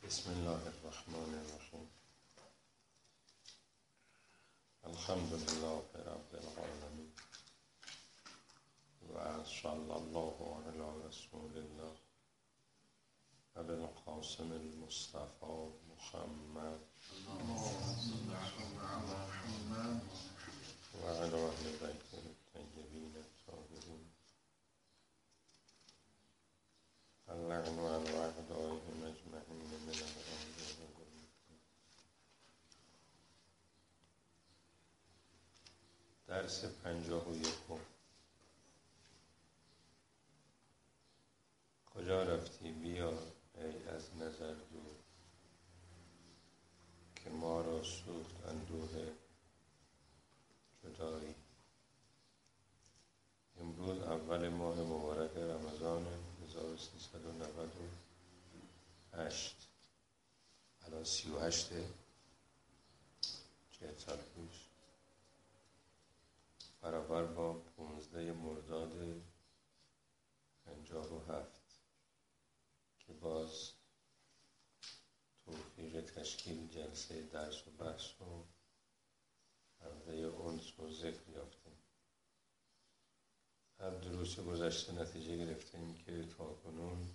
بسم الله الرحمن الرحیم. الحمد لله رب العالمین و صلی الله علی رسول الله و بالقاسم المصطفى محمد و علی اهل بیته الطیبین الطاهرین اللعن علی اعدائهم اجمعین من الآن درس 51. کجا رفتی بیا ای از نظر دور، که ما را سوخت اندوه جدایی. امروز اول ماه مبارک رمضان 1398، الان 38 40 سال پیش، برابر با 15 مرداد 57 که باز توفیق تشکیل جلسه درس و بحث و حلقه انس و ذکر یافتیم. هر دروس گذشته نتیجه گرفتیم که تاکنون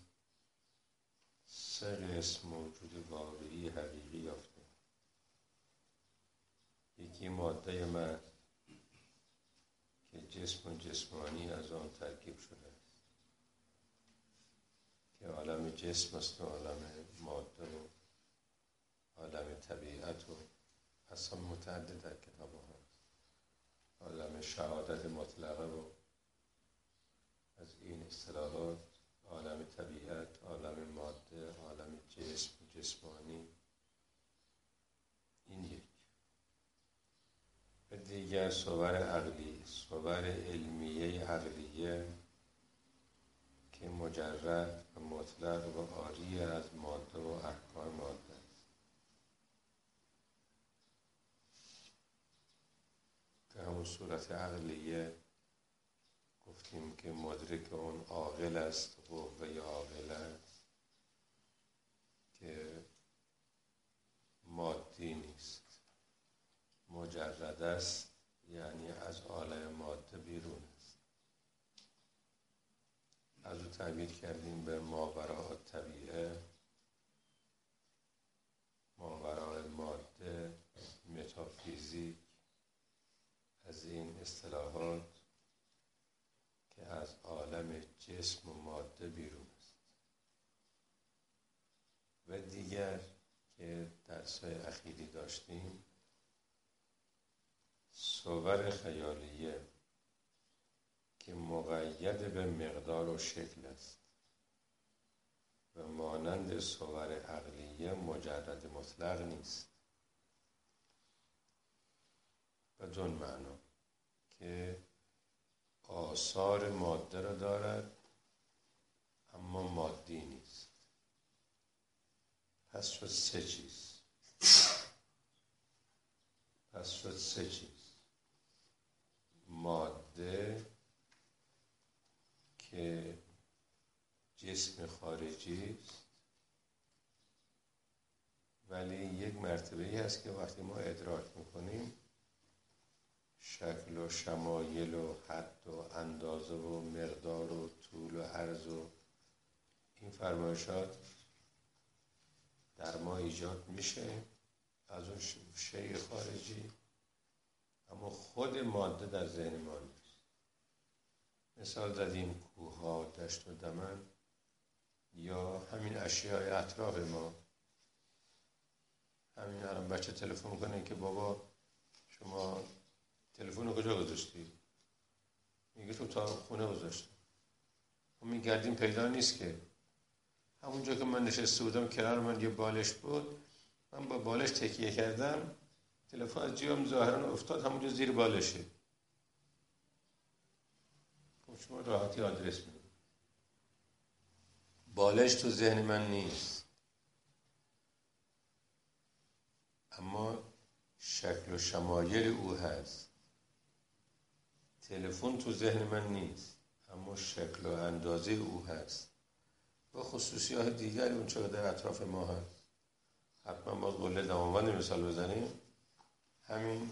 3 قسم موجود واقعی حقیقی یافتیم. یکی ماده محض که جسم و جسمانی از آن ترکیب شده است، که عالم جسم است و عالم ماده و عالم طبیعت و اصلا متعدد در کتاب هست، عالم شهادت مطلقه و از این اصطلاحات عالم طبیعت، عالم ماده، عالم جسم جسمانی. این یک. و دیگر صور عقلی، صور علمیه عقلیه که مجرد و مطلق و عاری از ماده و احکام ماده است، که همون صورت عقلیه گفتیم که مدرک اون عاقل است، قوه عاقل است که مادی نیست، مجرد است، یعنی از عالم ماده بیرون است. از او تعبیر کردیم به ماوراء طبیعه، ماوراء ماده، متافیزیک، از این اصطلاحات که از عالم جسم و ماده بیرون است. و دیگر که درس‌های اخیری داشتیم صور خیالیه که مقید به مقدار و شکل است و مانند صور عقلیه مجرد مطلق نیست، بدون معنا که آثار ماده را دارد اما مادی نیست. پس شد 3 چیز. ماده که جسم خارجی است، ولی یک مرتبه‌ای هست که وقتی ما ادراک میکنیم شکل و شمایل و حد و اندازه و مقدار و طول و عرض و این فرمایشات در ما ایجاد میشه از اون شیء خارجی، اما خود ماده در ذهن ما نیست. مثال زدیم کوه‌ها، دشت و دمن یا همین اشیاء اطراف ما. همین الان بچه تلفن کنه که بابا شما تلفن رو کجا گذاشتی؟ میگه تو تا خونه گذاشتم. ما میگردیم پیدا نیست که. همونجا که من نشسته بودم کنار من یه بالش بود، من با بالش تکیه کردم، تلفن از جیبم ظاهرا افتاد همونجا زیر بالشه. خب شما راحتی آدرس میدید. بالش تو ذهن من نیست، اما شکل و شمایل او هست. تلفن تو ذهن من نیست، اما شکل و اندازه او هست و خصوصیات دیگری اون چه در اطراف ما هست. حتما باز قله دماوند مثال بزنیم، همین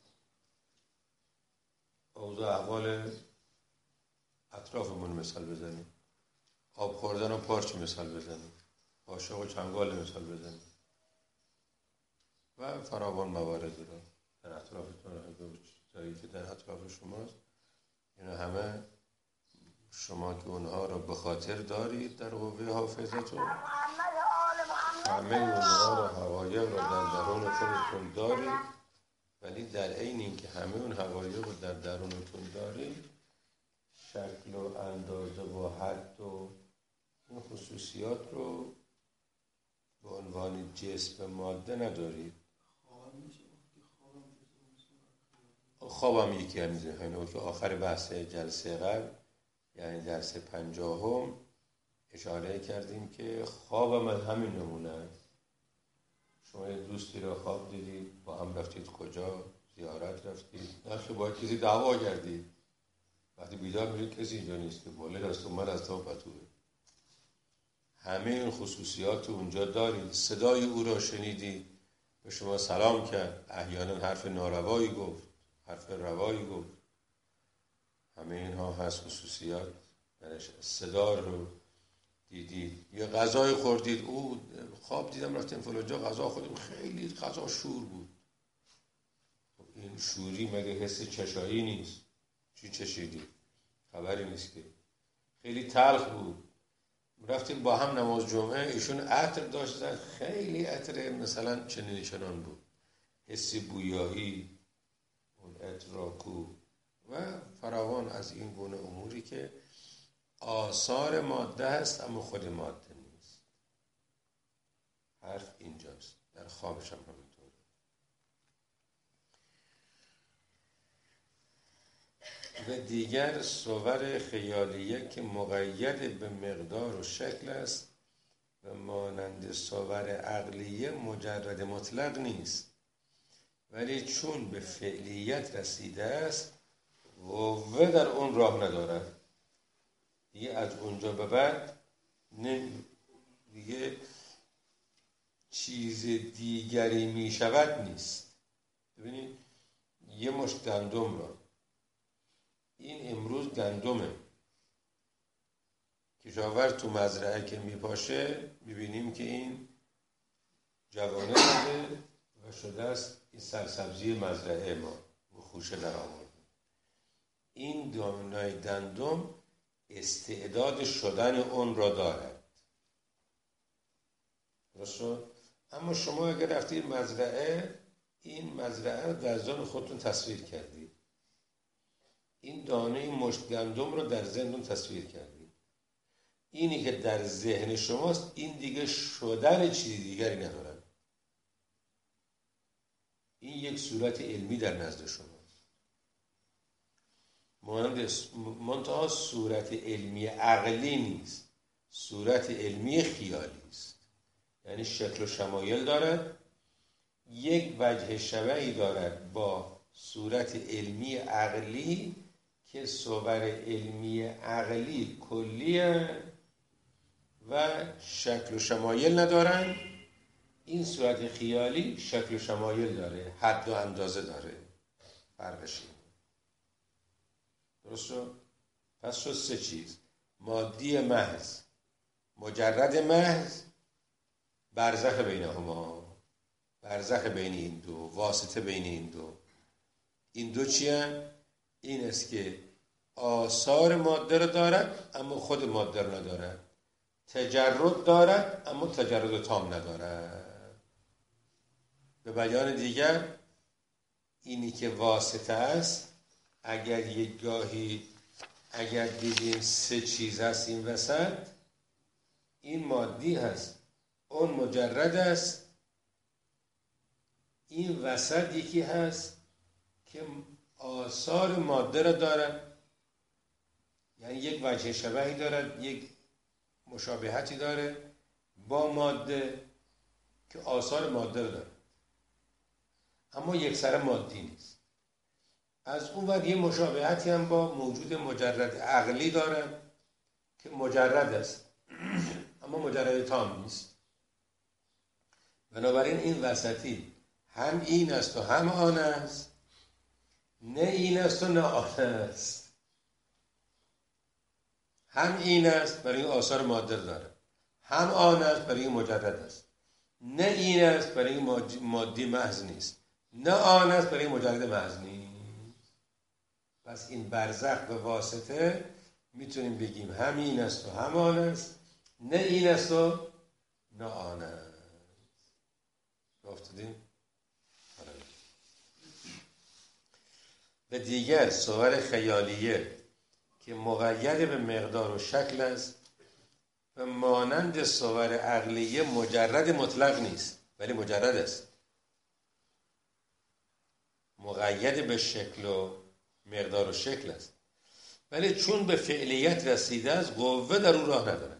اوضاع احوال اطرافمون مثال بزنیم، آب خوردن و پارچ مثال بزنیم، قاشق و چنگال مثال بزنیم و فراوان موارد رو در اطرافتون، جایی که در اطراف شماست، اینا همه شما که اونها رو به خاطر دارید در قوه حافظتون، همه اونها رو حقایق رو در درون خودتون دارید، ولی در عین اینکه همه اون حقایق رو در درونتون دارید، شکل و اندازه و حد و این خصوصیات رو به عنوان جسم ماده ندارید. خوابم یکی همیزه همینه که آخر بحث جلسه قبل، یعنی درس 50 اشاره کردیم که خوابم از همین نمونه. شما یه دوستی رو خواب دیدید، با هم رفتید کجا، زیارت رفتید، نخی با کسی دعوا کردید، وقتی بیدار میرید کسی اینجا نیست که بوله دست من از تا پتوه. همه این خصوصیات اونجا دارید. صدای او را شنیدید، به شما سلام کرد، احیانا حرف ناروایی گفت، حرف روایی گفت، همه اینها هست خصوصیات درش. صدا رو دیدید، یا غذای خوردید، او خواب دیدم رفتیم فلانجا غذا خودم، خیلی غذا شور بود. این شوری مگه حس چشایی نیست؟ چی چشیدید؟ خبری نیست که. خیلی تلخ بود. رفتیم با هم نماز جمعه، ایشون عطر داشتن، خیلی عطر مثلا چنین چنان بود، حسی بویایی، اون ادراکو و فراوان از این گونه اموری که آثار ماده هست اما خود ماده نیست. حرف اینجاست. در خوابش هم همینطوره. و دیگر صور خیالیه که مقید به مقدار و شکل است و مانند صور عقلیه مجرد مطلق نیست، ولی چون به فعلیت رسیده است قوه در اون راه ندارد. دیگه از اونجا به بعد دیگه چیز دیگری می شود نیست. ببینید یه مشت گندم را، این امروز گندمه، کشاورز تو مزرعه که میپاشه میبینیم که این جوانه شده و شده است این سرسبزی مزرعه ما و خوشه در آورده. این دانه‌های گندم استعداد شدن اون را دارد. درست؟ اما شما اگر رفتید مزرعه، این مزرعه رو در ذهن خودتون تصویر کردید، این دانه مشت گندم رو در ذهنتون تصویر کردید، اینی که در ذهن شماست، این دیگه شدن چیزی دیگری ندارد. این یک صورت علمی در نزد شماست، منتها صورت علمی عقلی نیست، صورت علمی خیالی است. یعنی شکل و شمایل دارد، یک وجه شبهی دارد با صورت علمی عقلی که صور علمی عقلی کلیه و شکل و شمایل ندارن. این صورت خیالی شکل و شمایل داره، حد و اندازه داره. فرقش اینه. درست شد؟ پس شد سه چیز: مادی محض، مجرد محض، برزخ بینهما، برزخ بین این دو، واسطه بین این دو. این دو چی هست؟ این است که آثار ماده رو دارد اما خود ماده رو ندارد، تجرد دارد اما تجرد تام ندارد. به بیان دیگر، اینی که واسطه است، اگر یک گاهی اگر دیدیم سه چیز هست این وسط، این مادی هست، اون مجرد است، این وسط یکی هست که آثار ماده را دارد، یعنی یک وجه شبهی دارد، یک مشابهتی داره با ماده که آثار ماده را دارد اما یک سر مادی نیست. از اون ور یه مشابهتی هم با موجود مجرد عقلی دارد که مجرد است اما مجرد تام نیست. بنابراین این وسطی هم این است و هم آن است، نه این است و نه آن است. هم این است برای این آثار ماده داره، هم آن است برای این مجرد است. نه این است برای این مادی محض نیست، نه آن است برای این مجرد محض نیست. پس این برزخ به واسطه میتونیم بگیم هم این است و هم آن است، نه این است و نه آن است. گفتیم و دیگر صور خیالیه که مقید به مقدار و شکل است و مانند صور عقلیه مجرد مطلق نیست، ولی مجرد است، مقید به شکل و مقدار و شکل است، ولی چون به فعلیت رسیده است قوه در او راه نداره.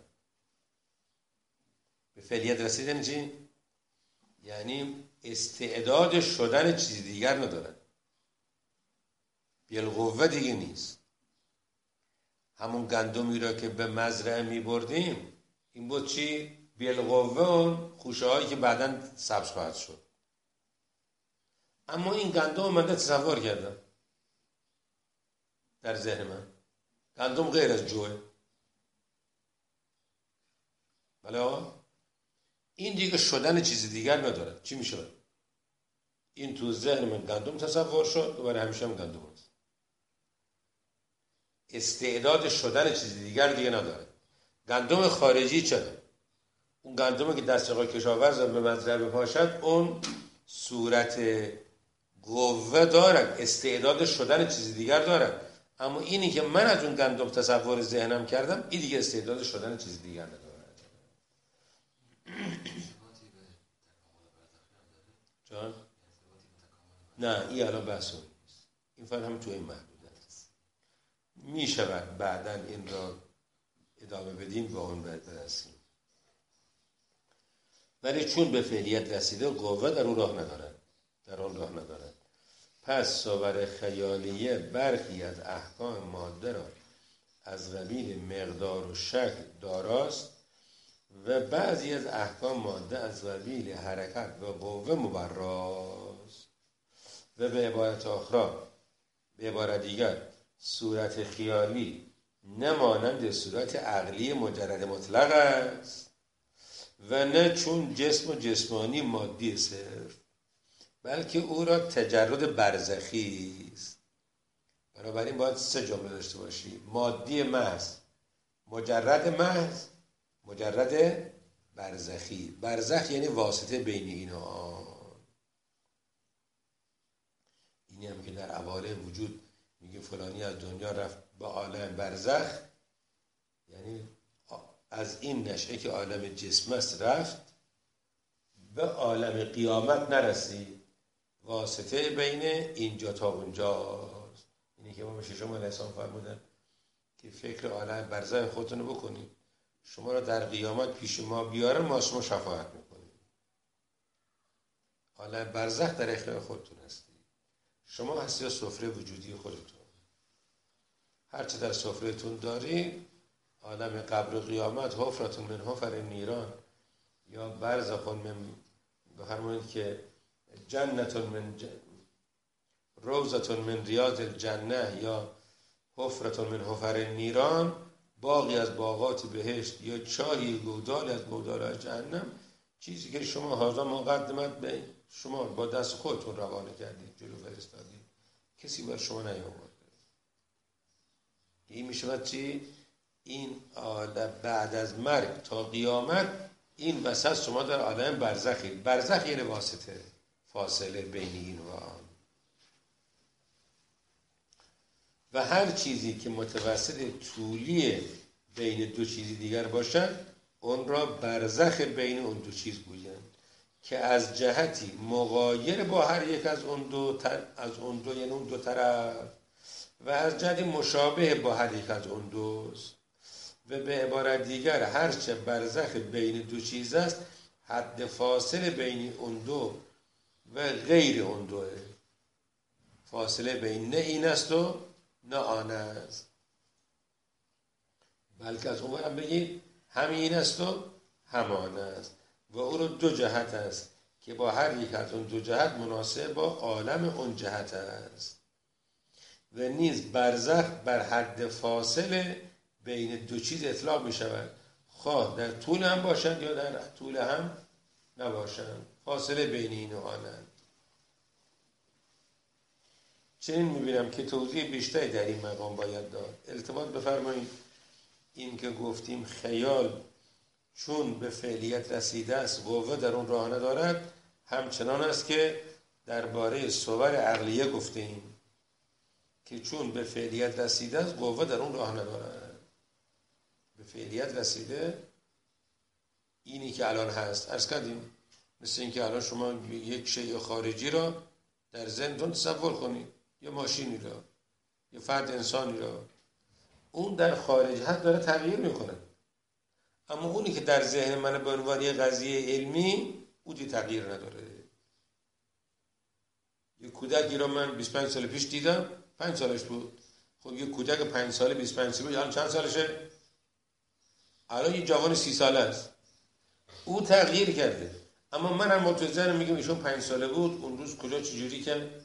به فعلیت رسیدن چی؟ یعنی استعداد شدن چیز دیگر نداره، بالقوه دیگه نیست. همون گندمی را که به مزرعه می بردیم این بود چی؟ بالقوه اون خوشه هایی که بعداً سبز خواهد شد. اما این گندم من تصور کردم در ذهن من، گندم غیر از جوه. بله آقا، این دیگه شدن چیز دیگر نداره. چی میشه؟ این تو ذهن من گندم تصور شد و برای همیشه هم گندم است. استعداد شدن چیز دیگر دیگه نداره. گندم خارجی چرا؟ اون گندمی که دست آقای کشاورز به مزرعه بپاشد اون صورت قوه دارد، استعداد شدن چیز دیگر دارد. اما اینی که من از اون گندم تصور ذهنم کردم این دیگه استعداد شدن چیز دیگر ندارد. جان؟ نه این الان بحث نیست، این فقط هم توی این محدوده است. می شود بعداً این را ادامه بدیم به اون برسیم، ولی چون به فعلیت رسیده قوه در اون راه ندارد. پس صور خیالیه برخی از احکام ماده را از قبیل مقدار و شکل داراست و بعضی از احکام ماده از قبیل حرکت و قوه مبراست. و به عبارت دیگر صورت خیالی نه مانند صورت عقلی مجرد مطلق است و نه چون جسم و جسمانی مادی صرف، بلکه او را تجرد برزخی است. بنابراین باید 3 جمله داشته باشی: مادی محض، مجرد محض، مجرد برزخی. برزخ یعنی واسطه بین این و آن. اینی هم که در عوالم وجود میگه فلانی از دنیا رفت به عالم برزخ، یعنی از این نشأه که عالم جسم است رفت به عالم قیامت نرسید، واسطه بین اینجا تا اونجاست. اینی که امام ششم علیه السلام فرمودن که فکر عالم برزخ خودتون بکنید، شما را در قیامت پیش ما بیاره، ما شما شفاعت میکنیم. عالم برزخ در اختیار خودتون هستی، شما هستی یا سفره وجودی خودتون. هرچه در سفرهتون داری، عالم قبر و قیامت حفرتون من حفر نیران یا برزخون من، بفرمایید که جنتون من روضتون من ریاض الجنه یا حفرتون من حفر نیران، باغی از باغات بهشت یا چاهی گودال از گودال جهنم، چیزی که شما حاضر مقدمت به شما با دست خودتون روانه کردید، جلو فرستادید، کسی بر شما نیاورده. این میشود چی؟ این عالم بعد از مرگ تا قیامت این وسط شما در عالم برزخی. برزخ یعنی واسطه، فاصله بین این و آن. و هر چیزی که متوسط طولی بین دو چیزی دیگر باشد اون را برزخ بین اون دو چیز گویند که از جهتی مغایر با هر یک از اون دو یعنی اون دو طرف و از جهتی مشابه با هر یک از اون دوست. و به عبارت دیگر هرچه برزخ بین دو چیز است حد فاصله بین اون دو و غیر اون دوه. فاصله بین نه این است و نه آن است، بلکه از اون برم بگید همین است و همان است و او رو 2 جهت است که با هر یک از اون دو جهت مناسب با عالم اون جهت است و نیز برزخ بر حد فاصله بین دو چیز اطلاق می شود، خواه در طول هم باشند یا در طول هم نباشند، فاصله بین این و آنند. چنین میبینم که توضیح بیشتری در این مقام باید داد. التفات بفرمایید این که گفتیم خیال چون به فعلیت رسیده است قوه در اون راه ندارد، همچنان است که درباره صور عقلیه گفتیم که چون به فعلیت رسیده است قوه در اون راه ندارد. به فعلیت رسیده اینی که الان هست. عرض کردیم مثل این که الان شما یک شیء خارجی را در ذهنتون تصور کنید، یه ماشینی را، یه فرد انسانی را، اون در خارج هست داره تغییر میکنه، اما اونی که در ذهن من به عنوان یه قضیه علمی او دی تغییر نداره. یه کودکی را من 25 سال پیش دیدم، 5 سالش بود. خب یه کودک 5 ساله 25 ساله الان چند سالشه؟ الان یه جوان 30 ساله است. او تغییر کرده، اما من هم تو ذهنم میگم ایشون 5 ساله بود، اون روز کجا چجوری کرد،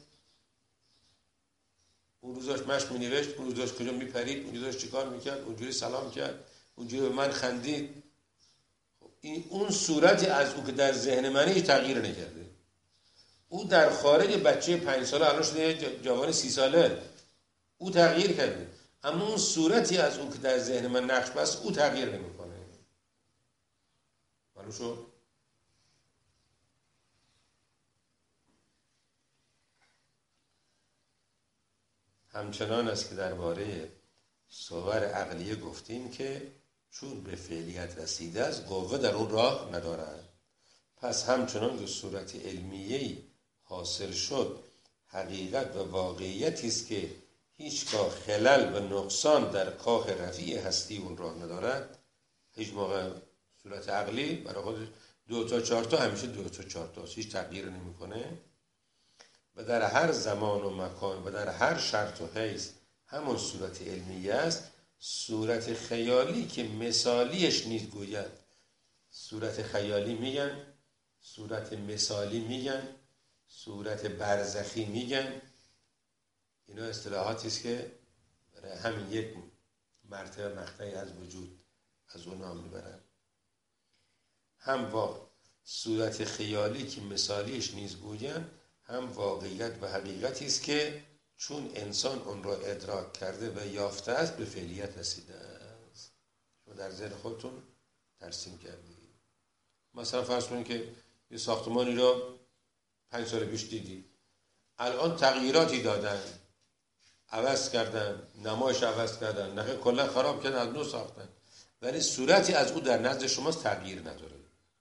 اون روز داشت مشق می‌نوشت، اون روز داشت کجا میپرید، اون روز داشت چیکار میکرد، اونجوری سلام کرد، اونجوری به من خندید. این اون صورتی از او که در ذهن من هیچ تغییر نکرده. او در خارج بچه 5 ساله الان شده یه جوان 30 ساله، او تغییر کرده، اما اون صورتی از او که در ذهن من نقش بست او تغییر نمیکنه. معلوم شد؟ همچنان است که درباره صور عقلیه گفتیم که چون به فعلیت رسیده است قوه در اون راه ندارد. پس همچنان که صورت علمیه‌ای حاصل شد حقیقت و واقعیتی است که هیچگاه خلل و نقصان در کاخ رفیع هستی اون راه ندارد. هیچ موقع صورت عقلی برای خود 2 تا 4 تا همیشه 2 تا 4 تا هیچ تغییر نمیکنه و در هر زمان و مکان و در هر شرط و حیث همون صورت علمیه است. صورت خیالی که مثالیش نیز گوید، صورت خیالی میگن، صورت مثالی میگن، صورت برزخی میگن، اینا اصطلاحاتی است که برای همین یک مرتبه مقطعی از وجود از اون نام میبرن. هم با صورت خیالی که مثالیش نیز گویند، هم واقعیت و حقیقتی است که چون انسان اون را ادراک کرده و یافته است به فعلیت رسیده است. شما در ذهن خودتون ترسیم کردید. مثلا فرض کنید که یه ساختمانی را 5 سال پیش دیدید، الان تغییراتی دادن، عوض کردن، نمایش عوض کردن، نه کلا خراب کردن، از نو ساختن، ولی صورتی از او در نزد شما تغییر نداره.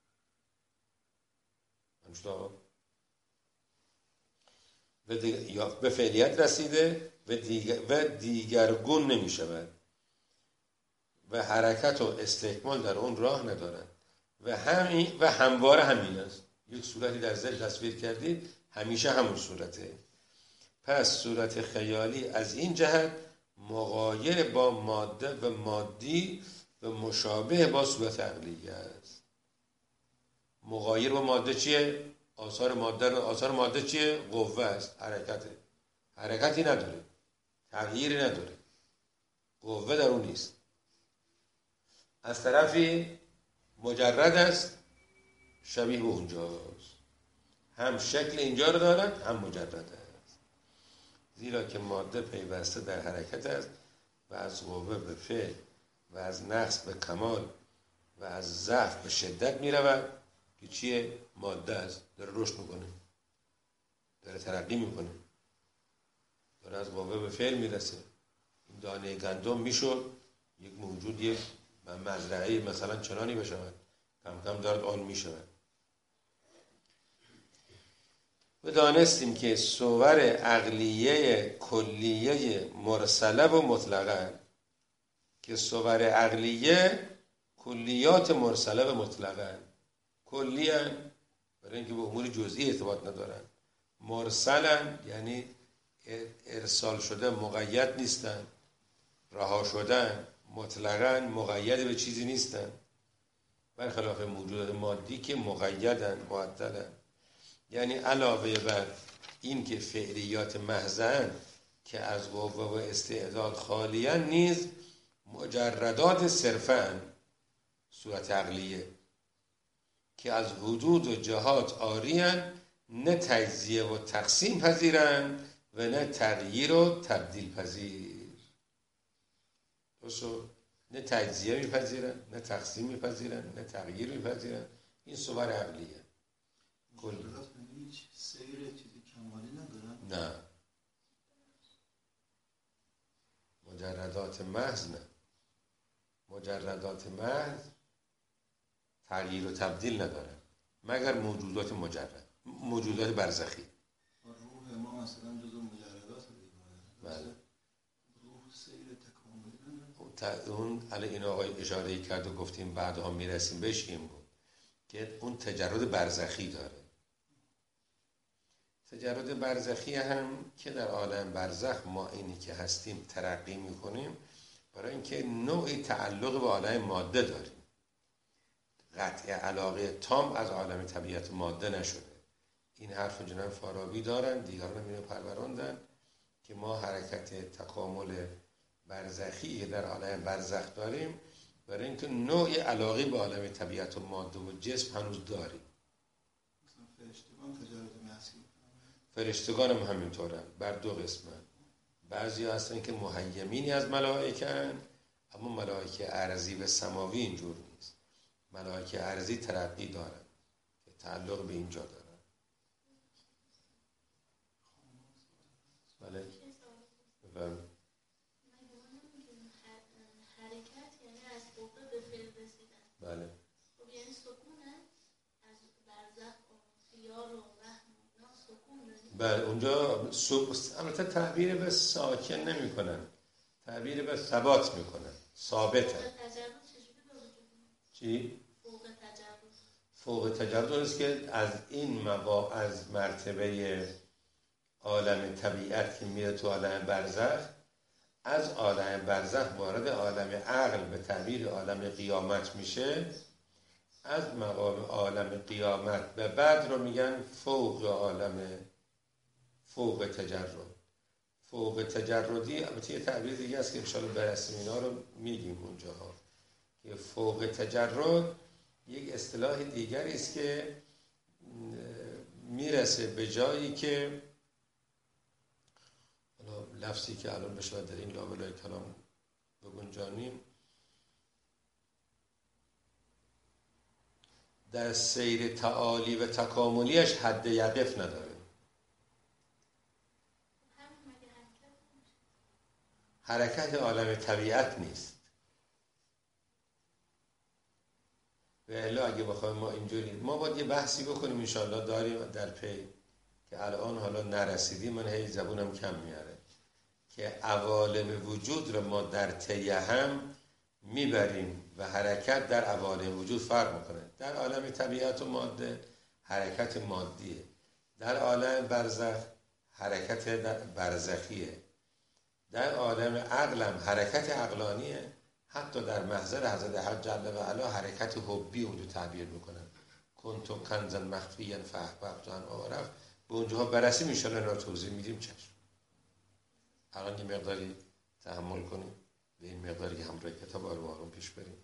و به فعلیت رسیده و دیگرگون نمی شود و حرکت و استکمال در اون راه ندارد و همواره همین است. یک صورتی در ذهن تصویر کردید، همیشه همون صورته. پس صورت خیالی از این جهت مغایر با ماده و مادی و مشابه با صورت عقلی است. مغایر با ماده چیه؟ آثار ماده چیه؟ قوه است، حرکته. حرکتی نداره، تغییری نداره، قوه در اون نیست. از طرفی مجرد است، شبیه به اونجاست، هم شکل اینجا رو دارد هم مجرد است، زیرا که ماده پیوسته در حرکت است و از قوه به فعل و از نقص به کمال و از ضعف به شدت می رود که چیه؟ ماده است، داره رشد میکنه، داره ترقی میکنه، داره از قوه به فعل میرسه. این دانه گندم میشد یک موجود، یک مزرعه مثلا چنانی بشود، کم کم دارد آن میشود. و دانستیم که صور عقلیه کلیه مرسله و مطلقه، که صور عقلیه کلیات مرسله و مطلقه، کلیان برای اینکه به امور جزئی ارتباط ندارن، مرسلن یعنی ارسال شده، مقید نیستن، رها شدن، مطلقاً مقید به چیزی نیستن، برخلاف موجودات مادی که مقیدن، معطلن. یعنی علاوه بر این که فعلیات محضن که از قوه و استعداد خالیان، نیز مجردات صرفاً صورت عقلیه که از حدود و جهات آریان، نه تجزیه و تقسیم پذیرن و نه تغییر و تبدیل پذیر. درسته؟ نه تجزیه میپذیرن، نه تقسیم میپذیرن، نه تغییر میپذیرن. این صور عقلیه. مجردات هیچ سیر چیزی کمالی ندارن؟ نه، مجردات محض نه. مجردات محض تغییر و تبدیل ندارن مگر موجودات مجرد، موجودات برزخی. روح ما مثلا جزو مجردات دیگه. بله. روح سیر تکاملی نداره. اون علی این آقای اشاره کرد و گفتیم بعدها میرسیم بهش، این بود که اون تجرد برزخی داره. تجرد برزخی هم که در عالم برزخ ما اینی که هستیم ترقی میکنیم برای اینکه نوعی تعلق به عالم ماده داریم. قطع علاقه تام از عالم طبیعت ماده نشده. این حرف جناب فارابی دارن، دیگران هم اینو پروراندن که ما حرکت تکامل برزخی در عالم برزخ داریم برای اینکه نوعی علاقه به عالم طبیعت و ماده و جسم هنوز داریم. مثلا فرشتگان تجرد محضی، فرشتگان هم همینطورن، بر دو قسمن. بعضی هستن که مهیمینی از ملائکن، اما ملائکه ارضی و سماوی اینجور نیست. ملائکه ارضی ترقی دارن که تعلق به اینجا دارن. بله. بله. حرکت یعنی از قوه به فعل رسیدن. بله. خب یعنی سکونه از برزخ و خیال و وهم اینا سکون داریم. بله اونجا البته تعبیر به ساکن نمی کنن، تعبیر به ثبات می کنن، ثابته. فوق تجرد چجوری به وجود میاد؟ چی؟ فوق تجرد. فوق تجرد است که از این از مرتبه عالم طبیعت که میره تو عالم برزخ، از عالم برزخ وارد عالم عقل به تعبیر عالم قیامت میشه. از مقام عالم قیامت به بعد رو میگن فوق عالم، فوق تجرد. فوق تجردی البته یه تعبیر دیگه است که انشاءالله برسیم اینا رو میگیم اونجاها، که فوق تجرد یک اصطلاح دیگری است که میرسه به جایی که لفظی که الان بشه در این لابلای کلام بگنجانیم، در سیر تعالی و تکاملیش حد یقف نداره. حرکت عالم طبیعت نیست. و الا اگه بخوایم ما اینجوری، ما باید یه بحثی بکنیم انشاءالله داریم در پی که الان حالا نرسیدیم، من هی زبونم کم میاره، که عوالم وجود رو ما در طی هم میبریم و حرکت در عوالم وجود فرق میکنه. در عالم طبیعت و ماده حرکت مادیه، در عالم برزخ حرکت برزخیه، در عالم عقلم حرکت عقلانیه. حتی در محضر حضرت حق جل و علا حرکت حبی اونجا تعبیر میکنن، کنتم کنزا مخفیا فاحببت ان اعرف. به اونجاها برسیم ان شاءالله اینا توضیح میدیم. چشم الان یه مقداری تحمل کنیم، به این مقداری همراه کتاب آروم پیش بریم.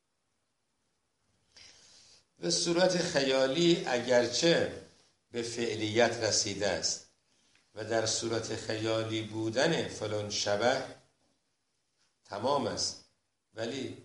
به صورت خیالی اگرچه به فعلیت رسیده است و در صورت خیالی بودن فلان شبه تمام است، ولی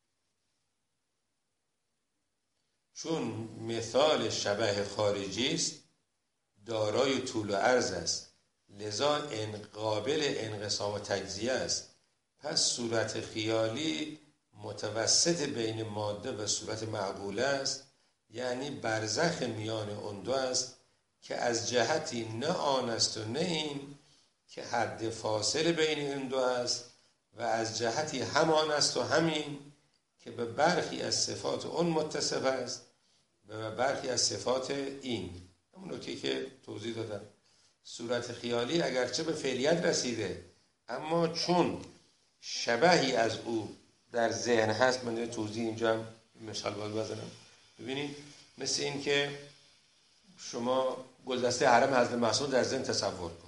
چون مثال شبه خارجی است دارای طول و عرض است، لذا قابل انقسام و تجزیه است. پس صورت خیالی متوسط بین ماده و صورت معقوله است، یعنی برزخ میان اون دو است که از جهتی نه آن است و نه این که حد فاصل بین این دو است، و از جهتی همان است و همین که به برخی از صفات اون متصف است و به برخی از صفات این. همون نکته که توضیح دادم، صورت خیالی اگرچه به فعلیت رسیده اما چون شبهی از او در ذهن هست. من توضیح اینجا هم مثال باید بزنم. ببینید مثل این که شما گلدسته حرم حضرت معصوم در ذهن تصور کن.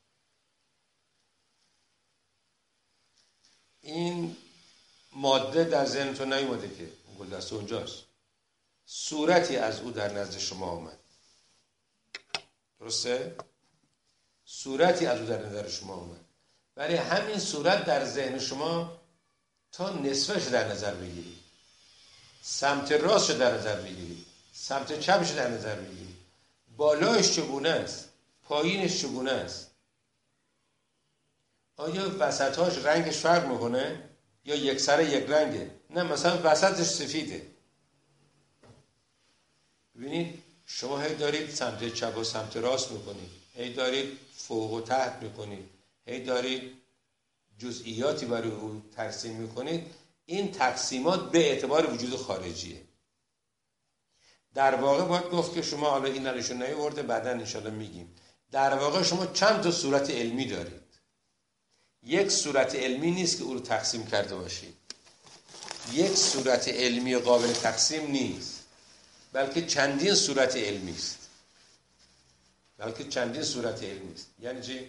این ماده در ذهنتون نیومده که گلدسته اونجاست. صورتی از او در نزد شما آمد. درسته؟ صورتی از او در نظر شما آمد. برای همین صورت در ذهن شما تا نصفش در نظر بگیرید. سمت راستش در نظر بگیرید. سمت چپش در نظر بگیرید. بالایش چگونه است؟ پایینش چگونه است؟ آیا وسطاش رنگش فرق میکنه؟ یا یک سر یک رنگه؟ نه، مثلا وسطش سفیده. ببینید شما هی دارید سمت چپ و سمت راست میکنید، هی دارید فوق و تحت میکنید، هی دارید جزئیاتی برای او ترسیم میکنید. این تقسیمات به اعتبار وجود خارجیه. در واقع باید گفت که شما، حالا این نشون نیاورده بعداً انشالله میگیم، در واقع شما چند تا صورت علمی دارید. یک صورت علمی نیست که او رو تقسیم کرده باشید. یک صورت علمی قابل تقسیم نیست، بلکه چندین صورت علمی است. یعنی چی؟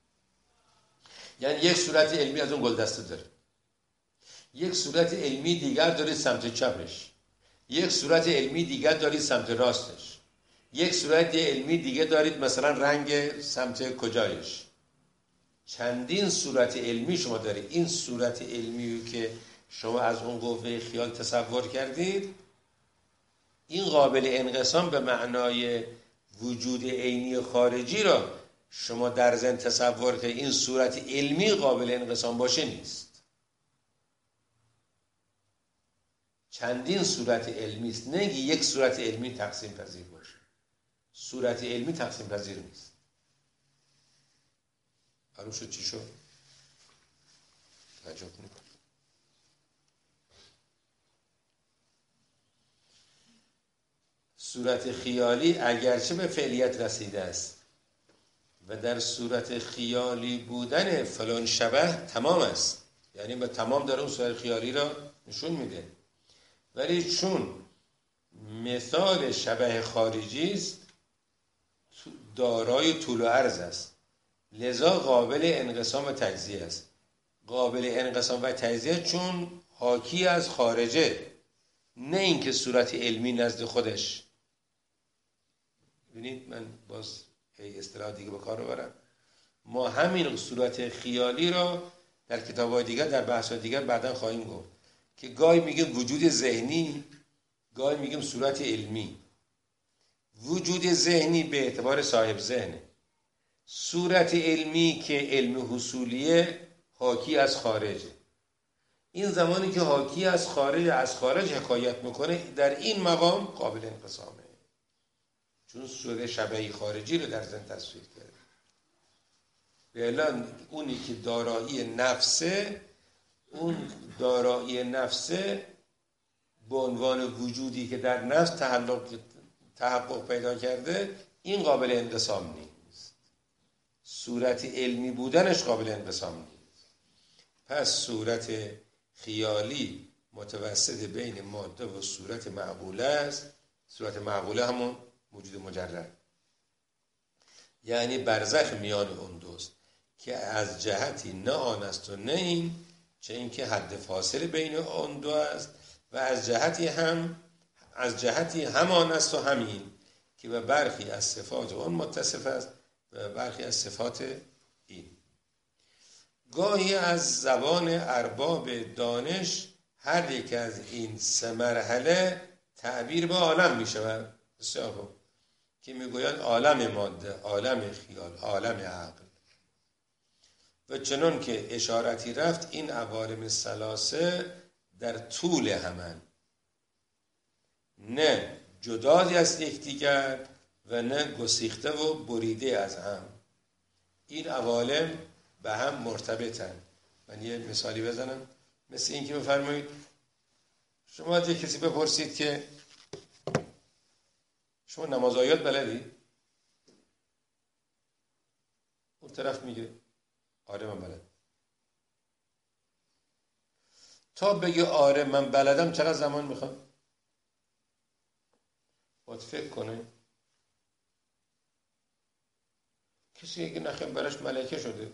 یعنی یک صورت علمی از اون گلدسته داره، یک صورت علمی دیگر دارید سمت چپش، یک صورت علمی دیگر دارید سمت راستش، یک صورت علمی دیگه دارید مثلا رنگ سمت کجایش. چندین صورت علمی شما دارید. این صورت علمی که شما از اون قوه خیال تصور کردید، این قابل انقسام به معنای وجود عینی خارجی را شما در ذهن تصور که این صورت علمی قابل انقسام باشه نیست. چندین صورت علمی است، نه یک صورت علمی تقسیم پذیر باشه. صورت علمی تقسیم پذیر نیست. معلوم شد چی شد؟ تعجب نکنید. صورت خیالی اگرچه به فعلیت رسیده است و در صورت خیالی بودن فلان شبه تمام است، یعنی به تمام داره اون صورت خیالی را نشون میده، ولی چون مثال شبه خارجی است دارای طول و عرض است، لذا قابل انقسام و تجزیه است. قابل انقسام و تجزیه چون حاکی از خارجه، نه اینکه صورت علمی نزد خودش. ببینید من باز اصطلاح دیگه به کار ببرم، ما همین صورت خیالی را در کتاب‌های دیگر، در بحث‌های دیگر بعداً خواهیم گفت که گاهی میگیم وجود ذهنی، گاهی میگیم صورت علمی. وجود ذهنی به اعتبار صاحب ذهنه، صورت علمی که علم حصولیه حاکی از خارجه. این زمانی که حاکی از خارج حکایت میکنه، در این مقام قابل انقسامه، چون صورت شبهی خارجی رو در ذهن تصویر کرده. به اعلان اونی که دارایی نفسه، اون دارایی نفسه به عنوان وجودی که در نفس تحقق پیدا کرده، این قابل انقسام نیست. صورت علمی بودنش قابل انقسام نیست. پس صورت خیالی متوسط بین ماده و صورت معقوله است. صورت معقوله همون موجود مجرد، یعنی برزخ میان اون دوست که از جهتی نه آن است و نه این، چه اینکه حد فاصله بین اون دو است، و از جهتی هم آن است و همین که به برخی از صفات اون متصف است و برخی از صفات این. گاهی از زبان ارباب دانش هر یک از این سه مرحله تعبیر به عالم می شود. بسیار خوب، که می گویند عالم ماده، عالم خیال، عالم عقل. و چنان که اشارتی رفت، این عوالم ثلاثه در طول همن، نه جدای از یکدیگر و نه گسیخته و بریده از هم. این عوالم به هم مرتبطن. من یه مثالی بزنم، مثل این که بفرمایید شما از یک کسی بپرسید که شما نماز آیات بلدی؟ اون طرف میگه آره من بلدم. تا بگه آره من بلدم چقدر زمان میخواد؟ باید فکر کنه. کسی که نخیر براش ملکه شده.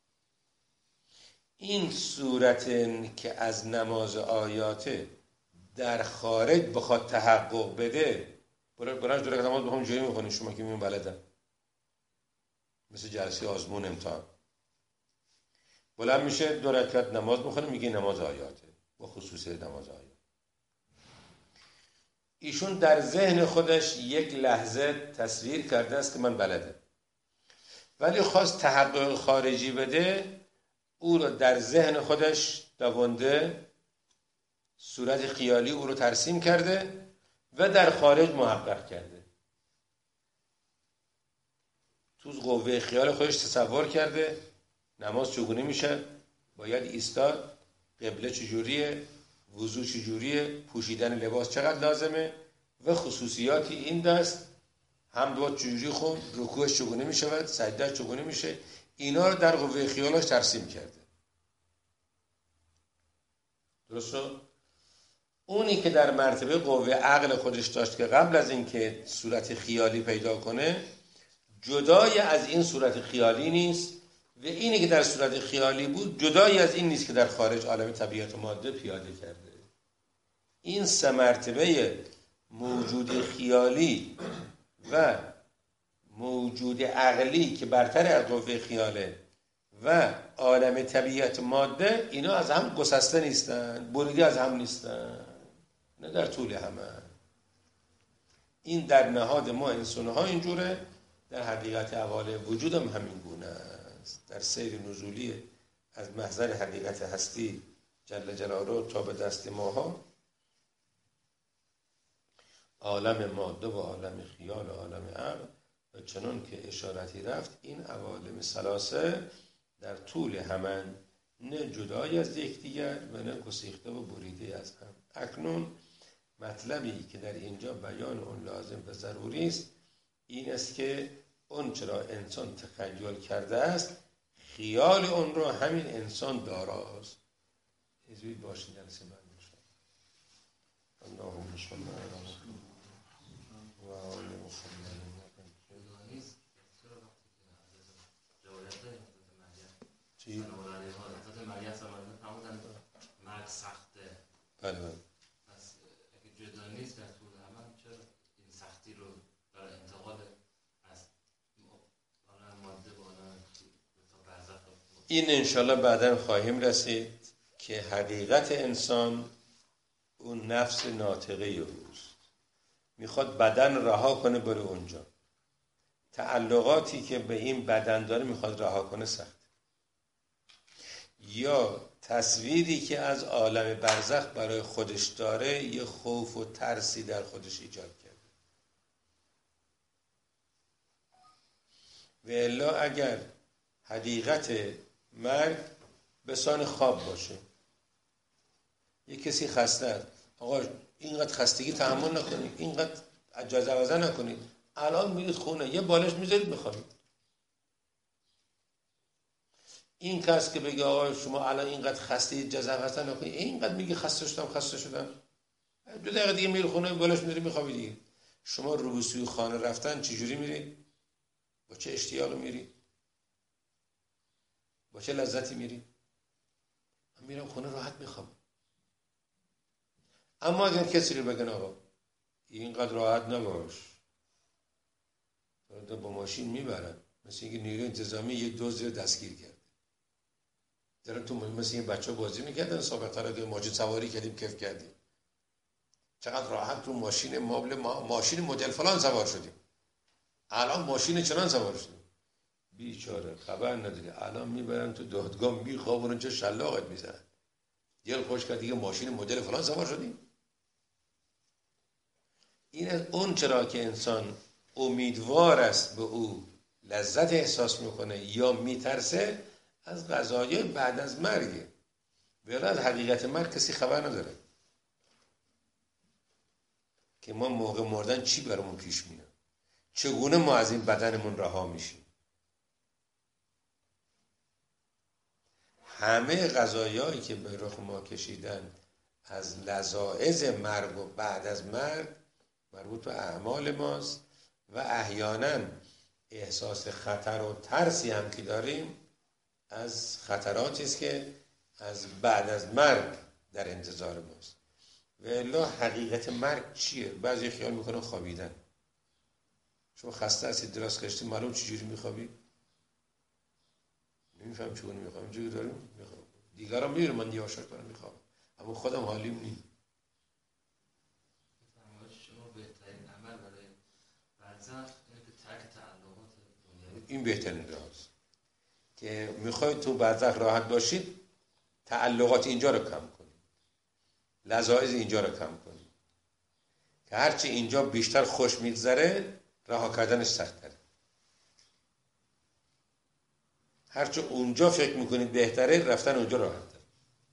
این صورت که از نماز آیاته در خارج بخواد تحقق بده، براش 2 رکعت نماز بخوام جایی میخونی شما که میون بلدن، مثل جلسه آزمون امتحان بلند میشه 2 رکعت نماز میخونه میگه نماز آیاته، با خصوصیت نماز آیات. ایشون در ذهن خودش یک لحظه تصویر کرده است که من بلده، ولی خواست تحقق خارجی بده، او رو در ذهن خودش دوونده، صورت خیالی او رو ترسیم کرده و در خارج محقق کرده. تو قوه خیال خودش تصور کرده نماز چگونه میشه، باید ایستاد، قبله چجوریه، وضو چجوریه، پوشیدن لباس چقدر لازمه و خصوصیاتی این دست، حمد باید چجوری خون، رکوعش چگونه میشود، سجدهش چگونه میشه، اینا رو در قوه خیالش ترسیم کرده. درست شد؟ اونی که در مرتبه قوه عقل خودش داشت که قبل از اینکه صورت خیالی پیدا کنه جدای از این صورت خیالی نیست و اینی که در صورت خیالی بود جدای از این نیست که در خارج عالم طبیعت و ماده پیاده کرده. این 3 مرتبه موجود خیالی و موجود عقلی که برتر از قوه خیاله و عالم طبیعت ماده، اینا از هم گسسته نیستن، بریده از هم نیستن، نه در طول همه. این در نهاد ما انسان‌ها اینجوره، در حقیقت احوال وجود هم همین گونه است. در سیر نزولی از محضر حقیقت هستی جل جلاله تا به دست ماها، عالم ماده و عالم خیال و عالم عقل و چنان که اشارتی رفت، این عوالم ثلاثه در طول همان، نه جدای از یکدیگر و نه گسیخته و بریده از هم. اکنون مطلبی که در اینجا بیان اون لازم و ضروری است این است که اون چرا انسان تخیل کرده است، خیال اون رو همین انسان داراست. ازوید باشین جلسه من باشن. اللهم صل علی محمد و آل محمد. چی؟ حضرت مریم فرمودن مرگ سخته. بله. پس اگه جدا نیست در طول عمل، چرا این سختی رو برای انتقال از ماده به عالم برزخ؟ این انشالله بعداً خواهیم رسید که حقیقت انسان اون نفس ناطقه اوست، میخواد بدن رها کنه بره اونجا، تعلقاتی که به این بدن داره میخواد رها کنه سخت، یا تصویری که از عالم برزخ برای خودش داره یه خوف و ترسی در خودش ایجاد کرده. و الا اگر حقیقت مرگ به سان خواب باشه، یه کسی خسته است، آقا اینقدر خستگی تحمل نکنید، اینقدر جزوزه نکنید، الان میرید خونه یه بالش میذارید میخوابید. این کس که بگه آقا شما الان اینقدر خسته جزوزه نکنید، اینقدر میگه خسته شدم 2 دقیقه دیگه میری خونه بالش میذاری میخوابید دیگه. شما رو به سوی خانه رفتن چجوری میری؟ با چه اشتیاقی میری؟ با چه لذتی میری؟ من میرم خونه راحت میخوابم. اما اگر کسی رو بگن آقا اینقدر راحت نباش، با ماشین میبرن، مثل اینکه نیروی انتظامی یک دزد رو دستگیر کرده، دارن تو مثل این بچه بازی میکردن سابقا رو ماشین سواری کردیم کیف کردیم، چقدر راحت رو ماشین ماشین مدل فلان سوار شدیم، الان ماشین چنان سوار شدیم. بیچاره خبر نداری الان میبرن تو دادگاه میخوابونن، چه شلاقت میزنن، دل خوش کرد دیگه ماشین مدل فلان سوار شدیم. این اون چرا که انسان امیدوار است به او لذت احساس میکنه یا میترسه از قضایای بعد از مرگه، ولی از حقیقت مرگ کسی خبر نداره که ما موقع مردن چی برامون پیش میاد، چگونه ما از این بدنمون رها میشیم. همه قضایایی که به رخ ما کشیدن از لذائذ مرگ و بعد از مرگ مربوط به اعمال ماست و احیانا احساس خطر و ترسی هم که داریم از خطراتی است که از بعد از مرگ در انتظار ماست. و الا حقیقت مرگ چیه؟ بعضی خیال میکنن خوابیدن. شما خسته هستید، دراز کشید، معلوم چجوری میخوابی؟ نمیفهم چگونه میخوام، اینجوری داریم میخوام. دیگران میدونم من یواشک دارم میخوام، اما خودم حالیم نیست. شما بهترین عمل برای برزخ اینه که ترک تعلقات دنیایی. این بهترین راست که میخواید تو برزخ راحت باشید، تعلقات اینجا رو کم کنید، لذایذ اینجا رو کم کنید، که هرچی اینجا بیشتر خوش میگذره رها کردنش سخت‌تره. هرچی اونجا فکر میکنید بهتره، رفتن اونجا راحت تره.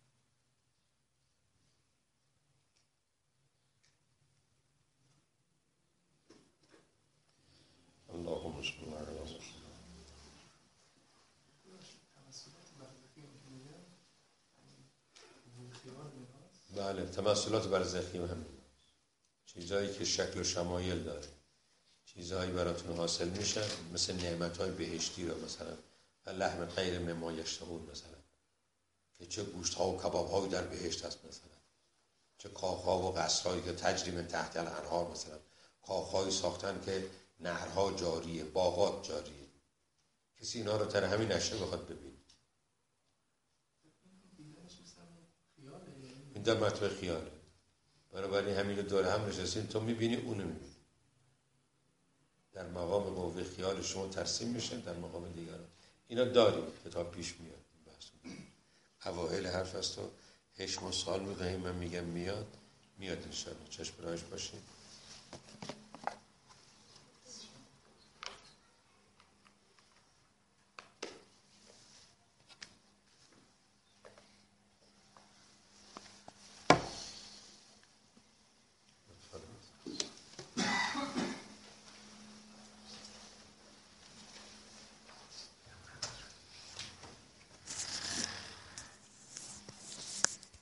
اللهم صل علی محمد. بله، تمثلات برزخی هم چیزایی که شکل و شمایل داره، چیزایی براتون حاصل میشن مثل نعمت‌های بهشتی رو، مثلا لحم غیر مما یشتهون، مثلا که چه گوشت‌ها و کباب‌هایی در بهشت هست، مثلا چه کاخ‌ها و قصرهایی که تجری من تحت الانهار، مثلا کاخ‌هایی ساختن که نهرها جاریه، باغات جاریه. کسی اینا رو تر همین نشه بخواد ببین. این در مطبع خیاله. بنابراین همین رو دور هم نشستین، تو میبینی اونو میبینی. در مقام قوه خیال شما ترسیم میشه، در مقام دیگران. اینا داریم، کتاب پیش میاد. اوائل حرف است و هشم و سال میدهیم، من میگم میاد انشاءالله. چشم برایش باشید.